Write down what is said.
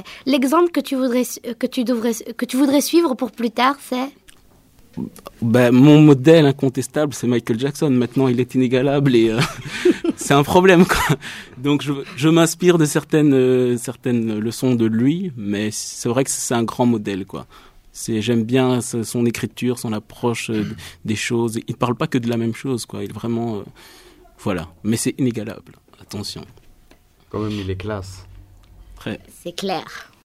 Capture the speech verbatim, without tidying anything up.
c'est l'exemple que tu voudrais que tu devrais que tu voudrais suivre pour plus tard, c'est Ben, mon modèle incontestable, c'est Michael Jackson. Maintenant, il est inégalable et euh, c'est un problème, quoi. Donc, je, je m'inspire de certaines, euh, certaines leçons de lui, mais c'est vrai que c'est un grand modèle, quoi. C'est, j'aime bien son écriture, son approche euh, des choses. Il ne parle pas que de la même chose, quoi. Il est vraiment, euh, voilà. Mais c'est inégalable. Attention. Quand même, il est classe. Très. C'est clair.